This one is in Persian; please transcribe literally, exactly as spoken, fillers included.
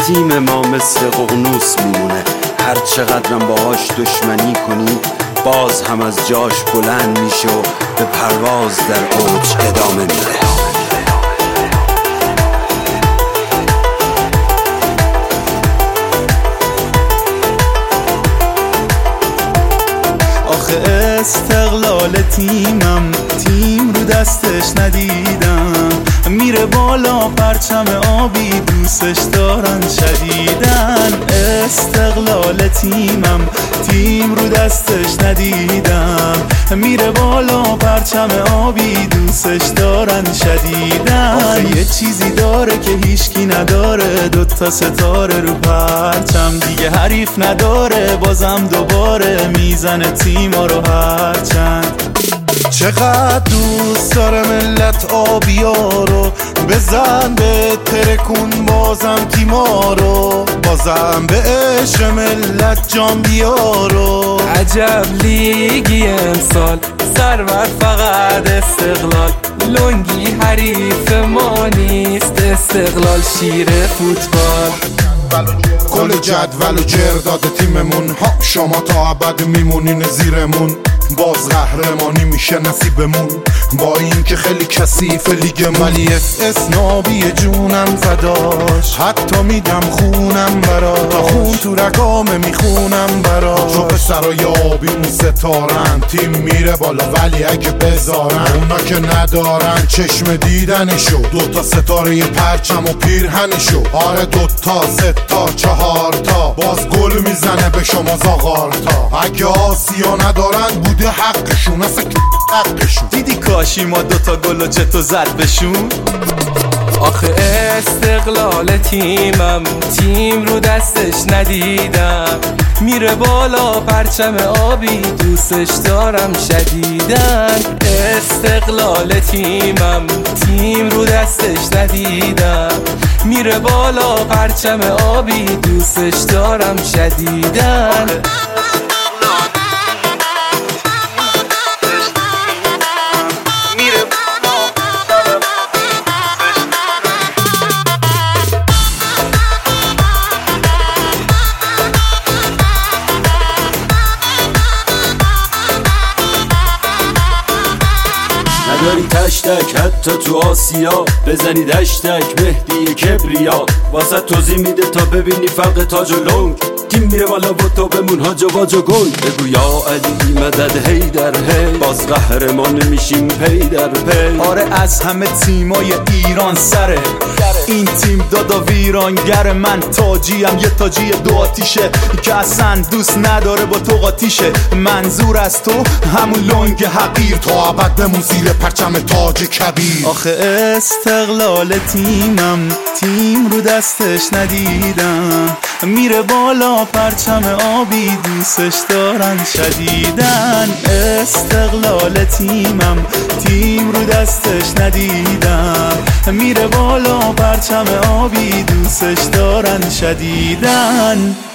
تیم ما مثل ققنوس میمونه، هر چقدرم باهاش دشمنی کنی باز هم از جاش بلند میشه و به پرواز در اوج ادامه میده. آخه استقلال تیمم، تیم رو دستش ندیدم، میره بالا پرچم آبی دوستش دارن شدیدن. استقلال تیمم، تیم رو دستش ندیدم، میره بالا پرچم آبی دوستش دارن شدیدن. آخه یه چیزی داره که هیچکی نداره، دوتا ستاره رو پرچم، دیگه حریف نداره، بازم دوباره میزنه تیما رو هرچند. چقدر دوست داره ملت آبیا رو، بزن به ترکون بازم تیما رو، بازم به عشق ملت جان بیارو. عجب لیگی امسال، سرور فقط استقلال، لنگی حریف ما نیست، استقلال شیر فوتبال. کل جدول و جرداد تیممون ها، شما تا ابد میمونین زیرمون، باز قهرمانی میشه نصیبمون. با این که خیلی کثیف لیگ ولی اس اسنابی جونم فداش، حتی میدم خونم براش، تا خون تو رگامه میخونم براش. چون پسرای آبی اون ستارن، تیم میره بالا ولی اگه بذارن، اونا که ندارن چشم دیدنشو، دوتا ستاره پرچم و پیرهنشو. آره دوتا ستا چهارتا، باز گل میزنه به شما زاغارتا. اگه آسیا ندارن بوده حقشون، اصلا حقشون. دیدی کاشی ما دوتا گل و چطور زد بشون. آخه استقلال تیمم، تیم رو دستش ندیدم، میره بالا پرچم آبی دوستش دارم شدیدن. استقلال تیمم، تیم رو دستش ندیدم، میره بالا پرچم آبی دوستش دارم شدیدن. نداری تشتک حتی تو آسیا، بزنی دشتک مهدی کبریا، واسه توضیح میده تا ببینی فرق تاج و لنگ، تیم میره بالا و تو بمون هاج و واج و گنگ. بگو یا علی مدد هی در هی، باز قهرمان میشیم پی در پی. آره از همه تیمای ایران سره این تیم دادا ویرانگر، من تاجیم یه تاجی دو آتیشه که اصلا دوست نداره با تو قاطیشه. منظور از تو همون لنگ حقیر، تا ابد بمون زیر پرچم تاج کبیر. آخه استقلال تیمم، تیم رو دستش ندیدم، میره بالا پرچم آبی دوستش دارن شدیدن. استقلال تیمم، تیم رو دستش ندیدم، میره بالا پرچم آبی دوستش دارن شدیدن.